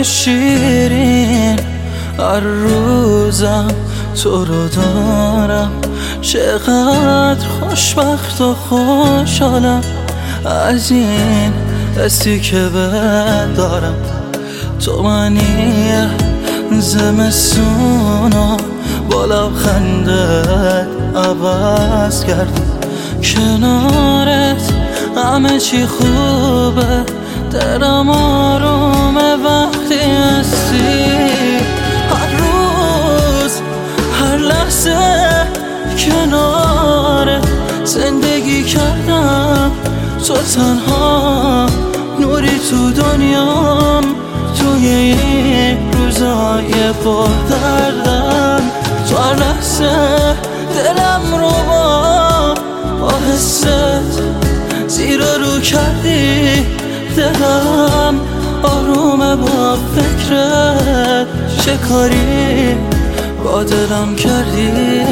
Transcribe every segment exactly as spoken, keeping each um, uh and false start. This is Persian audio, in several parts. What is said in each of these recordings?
شیرین، هر روزم تو رو دارم. چقدر خوشبخت و خوشحالم از این حسی که بهت دارم. تو منی زمستونا با لبخندت عوض کردی. کنارت همه چی خوبه، دلم آرومه وقتی هستی. هر روز هر لحظه کنارت زندگی کردم. تو تنها نوری تو دنیام، توی این روزای پر دردم. تو هر لحظه دلم رو با با حست زیر رو کردی. دلم آرومه با فکرت، چه کاری با دلم کردی.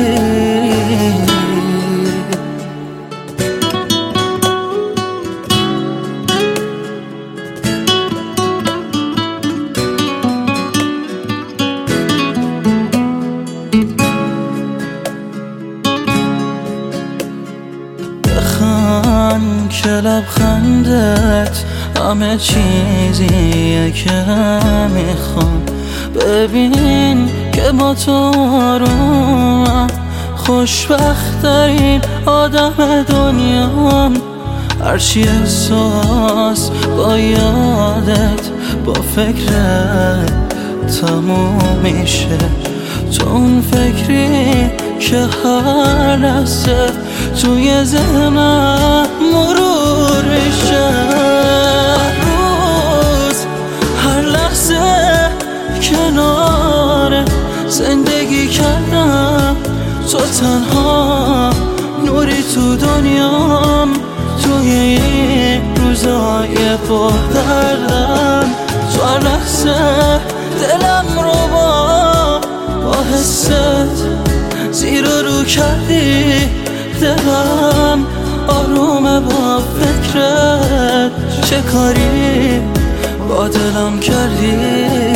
بخند که لبخندت همه چیزیه که میخوام. ببین که با تو آرومم، خوشبخت ترین آدم دنیام. هرچی احساس با یادت با فکرت تموم میشه. تو اون فکری که هر لحظه توی ذهنم مرور میشه. هر روز هر لحظه کنار زندگی کردم. تو تنها نوری تو دنیام، توی این روزای پر دردم. تو هر لحظه دلم رو با با حست زیر رو کردی. دلم آرومه با فکرت، چه کاری با دلم کردی.